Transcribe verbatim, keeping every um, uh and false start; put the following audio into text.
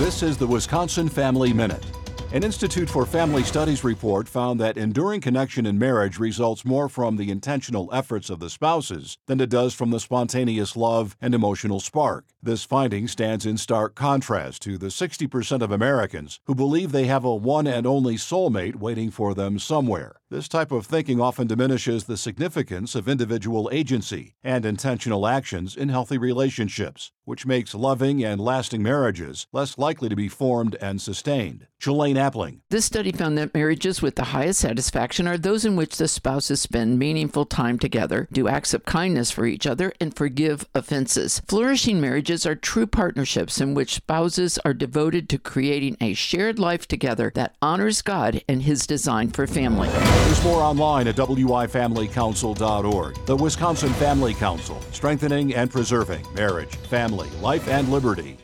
This is the Wisconsin Family Minute. An Institute for Family Studies report found that enduring connection in marriage results more from the intentional efforts of the spouses than it does from the spontaneous love and emotional spark. This finding stands in stark contrast to the sixty percent of Americans who believe they have a one and only soulmate waiting for them somewhere. This type of thinking often diminishes the significance of individual agency and intentional actions in healthy relationships, which makes loving and lasting marriages less likely to be formed and sustained. Jelaine Appling. This study found that marriages with the highest satisfaction are those in which the spouses spend meaningful time together, do acts of kindness for each other, and forgive offenses. Flourishing marriages are true partnerships in which spouses are devoted to creating a shared life together that honors God and His design for family. There's more online at W I family council dot org. The Wisconsin Family Council, strengthening and preserving marriage, family, life, and liberty.